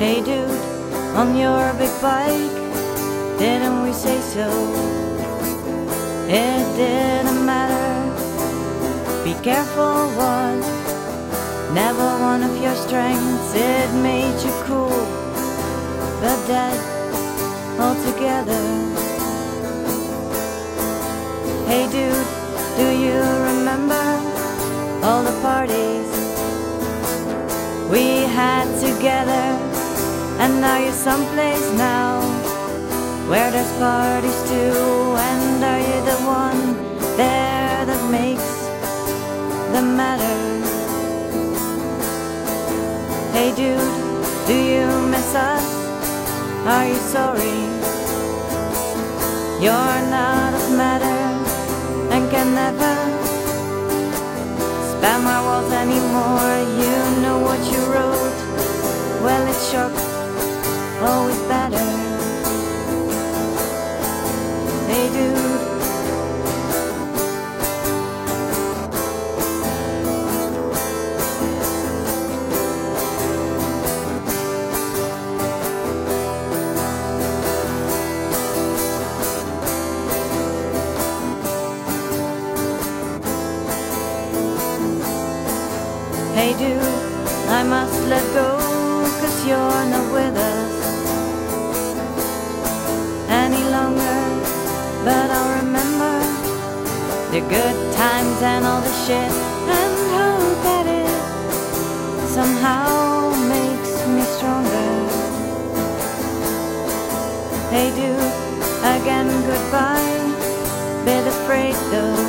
Hey dude, on your big bike, didn't we say so? It didn't matter, be careful was never one of your strengths. It made you cool, but dead altogether. Hey dude, do you remember all the parties we had together? And now you're someplace now where there's parties too. And are you the one there that makes the matter? Hey dude, do you miss us? Are you sorry you're not of matter and can never spam our walls anymore? You know what you wrote? Well, it's shock, always better. Hey dude, hey dude, I must let go, 'cause you're not with us any longer. But I'll remember the good times and all the shit, and hope that it somehow makes me stronger. Hey dude, again goodbye, bit afraid though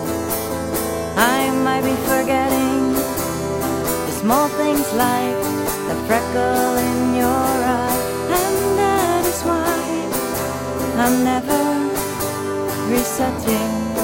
I might be forgetting small things like the freckle in your eye. And that is why I'm never resetting.